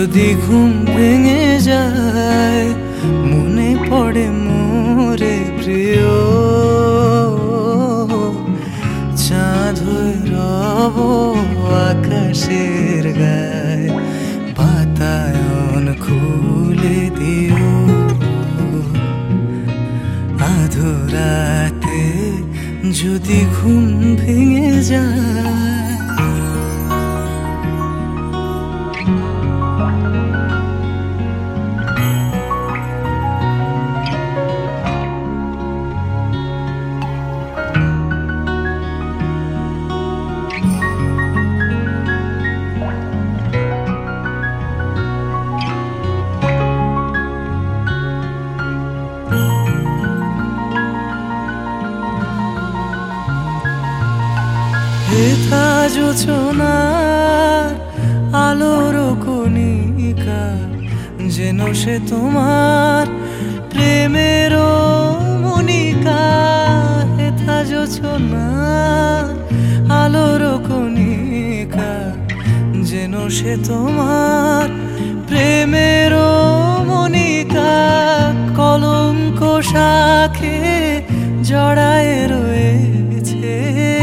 যদি ঘুম ভেঙে যায় মনে পড়ে মোরে প্রিয়, চাঁদ হয়ে রব আকাশের গায়ে, বাতায়ন খুলে দিও আধরাতে যদি ঘুম ভেঙে যায়। হেথা জোছনার আলোর কণিকা, যেন সে তোমার প্রেমের মনিকা। হেথা জোছনার আলোর কণিকা, যেন সে তোমার প্রেমের মনিকা। কলঙ্ক শাখে জড়ায় রয়েছে,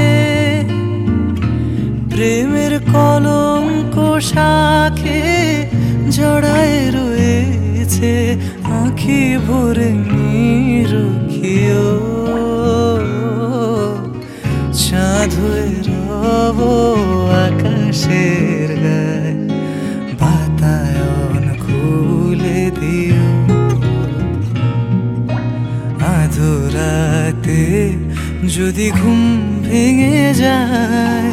প্রেমের কলঙ্ক শাখে জড়ায় রয়েছে। আঁখি ভরে নিরখিও চাঁদ হয়ে রব আকাশের গায়ে, বাতায়ন খুলে দিও আধরাতে যদি ঘুম ভেঙে যায়।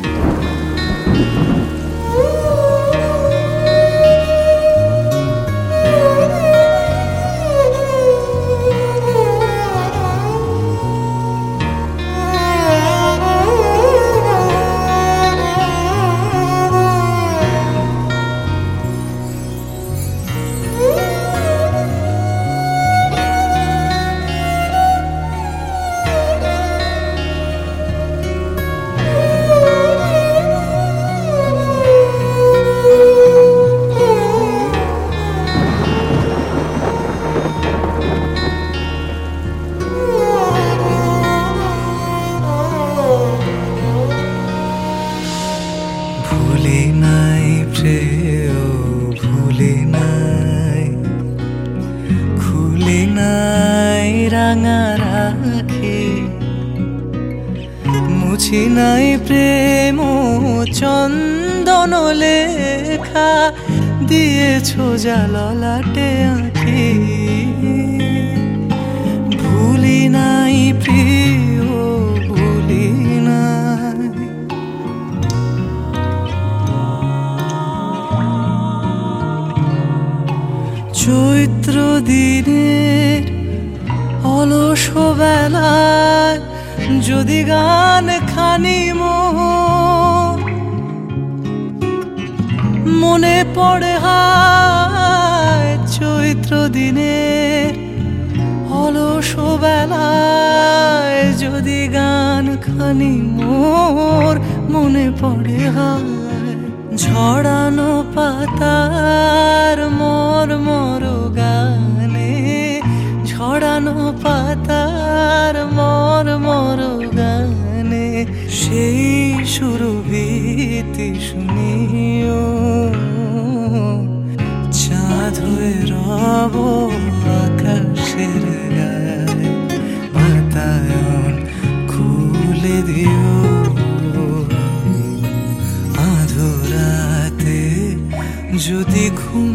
ভুলি নাই প্রেয়, ভুলি নাই, খুলি নাই রাঙা রাখি, মুছি নাই প্রেম চন্দন লেখা, দিয়েছো জাললাটে আঁখি। ভুলি নাই প্রিয়, ভুলি নাই। চৈত্র দিনের অলস বেলায় যদি গান খানি মনে পড়ে হায়। চৈত্র দিনের অলস বেলায় যদি গান খানি মোর মনে পড়ে হায়। ঝরানো পাতার মর্মর গানে, ঝরানো পাতার মর্মর গানে, সেই সুরভিতি শুনিও চাঁদ হয়ে রব আকাশের গায়ে, বাতায়ন খুলে দিও আধরাতে যদি ঘুম